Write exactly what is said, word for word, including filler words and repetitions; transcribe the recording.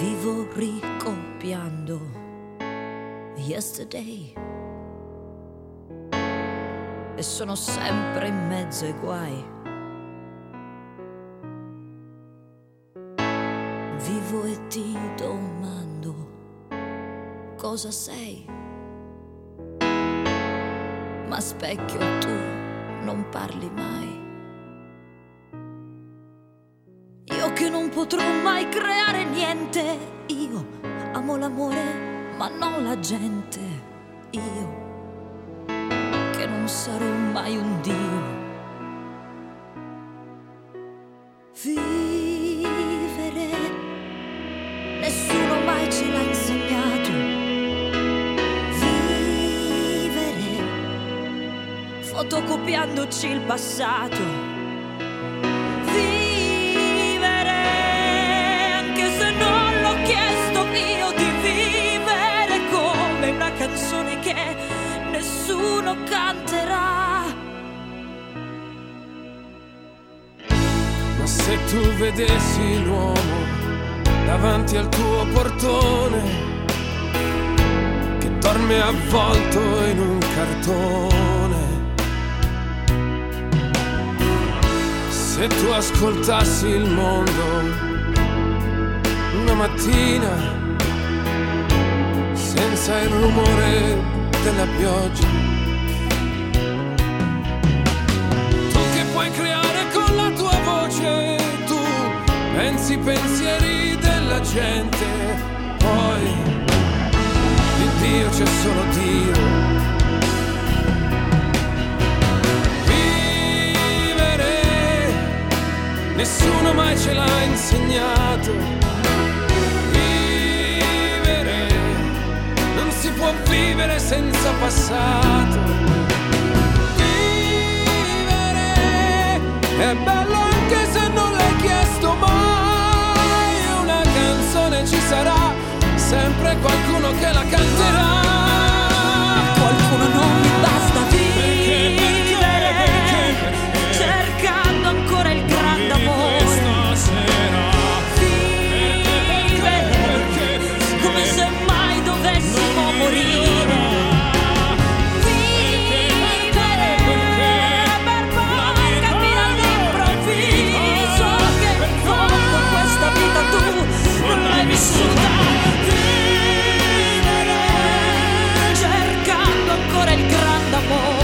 Vivo ricopiando yesterday e sono sempre in mezzo ai guai. Vivo e ti domando cosa sei, ma specchio tu non parli mai. Io che non potrò mai creare niente, io amo l'amore ma non la gente, io che non sarò mai un dio. Vivere nessuno mai ce l'ha insegnato, vivere fotocopiandoci il passato. Canzoni che nessuno canterà. Ma se tu vedessi l'uomo davanti al tuo portone, che dorme avvolto in un cartone, se tu ascoltassi il mondo una mattina senza il rumore della pioggia, tu che puoi creare con la tua voce, tu pensi i pensieri della gente, poi di Dio c'è solo Dio. Vivere nessuno mai ce l'ha insegnato, si può vivere senza passato. Vivere è bello anche se non l'hai chiesto mai. Una canzone ci sarà, sempre qualcuno che la canterà. Qualcuno non mi basta vivere, cercando ancora il grande amore. Vivere cercando ancora il grande amore.